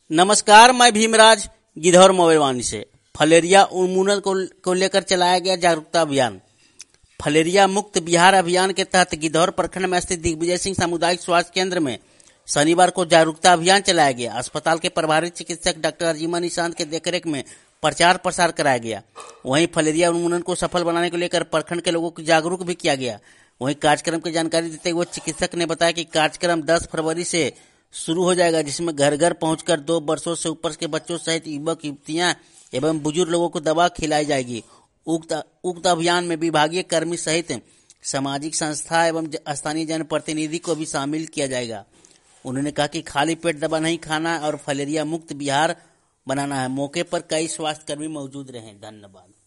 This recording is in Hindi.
नमस्कार, मैं भीमराज गिद्धौर मोबाइलवानी से। फलेरिया उन्मूलन को लेकर चलाया गया जागरूकता अभियान। फलेरिया मुक्त बिहार अभियान के तहत गिद्धौर प्रखंड में स्थित दिग्विजय सिंह सामुदायिक स्वास्थ्य केंद्र में शनिवार को जागरूकता अभियान चलाया गया। अस्पताल के प्रभारी चिकित्सक डॉक्टर अर्जिमा निशांत के देखरेख में प्रचार प्रसार कराया गया। वहीं फलेरिया उन्मूलन को सफल बनाने को लेकर प्रखंड के लोगों को जागरूक भी किया गया। वहीं कार्यक्रम की जानकारी देते हुए चिकित्सक ने बताया कि कार्यक्रम 10 फरवरी से शुरू हो जाएगा, जिसमें घर घर पहुंचकर 2 वर्षों से ऊपर के बच्चों सहित युवक युवतियां एवं बुजुर्ग लोगों को दवा खिलाई जाएगी। उक्त अभियान में विभागीय कर्मी सहित सामाजिक संस्था एवं स्थानीय जनप्रतिनिधि को भी शामिल किया जाएगा। उन्होंने कहा कि खाली पेट दवा नहीं खाना और फलेरिया मुक्त बिहार बनाना है। मौके पर कई स्वास्थ्य कर्मी मौजूद रहे। धन्यवाद।